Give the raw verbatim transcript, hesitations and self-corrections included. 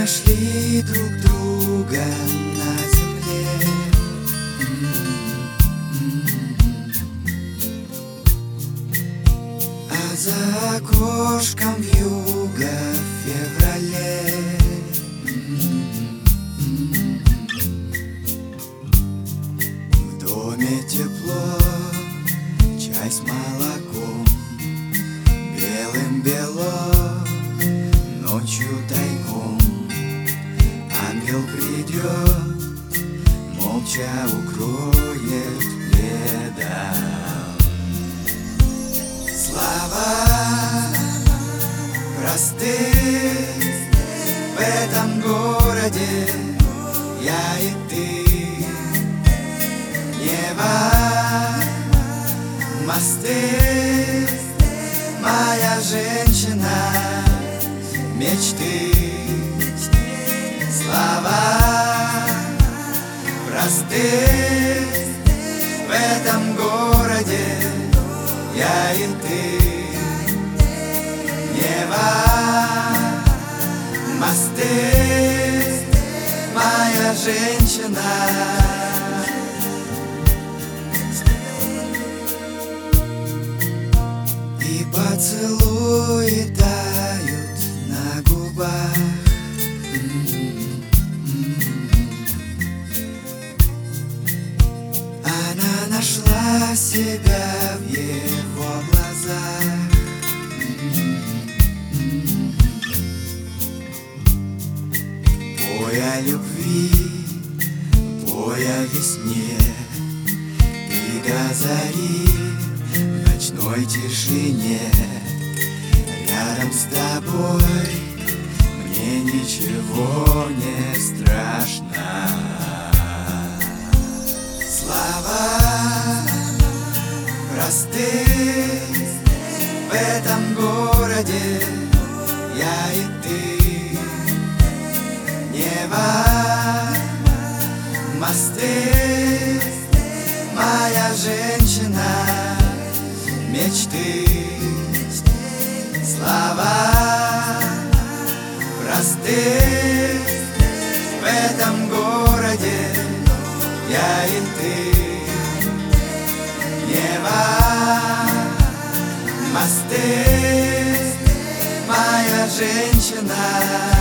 нашли друг друга на земле. А за окошком вьюга в феврале. В доме тепло, чай с молоком, белым бело, ночью тайком. Ангел придет, молча укроет пледом. Слова простых в этом городе, я и ты. Небо, мосты, моя женщина мечты. Слова простых в этом городе, я и ты. Небо, мосты, моя женщина. И поцелуи тают на губах. Она нашла себя в его глазах. Пой о любви, пой о весне, и до зари в ночной тишине. Рядом с тобой мне ничего не страшно. Слова простых в этом городе, я и ты. Небо, мосты, моя женщина мечты. Слова простых в этом городе, я и ты. Небо, мосты, моя женщина.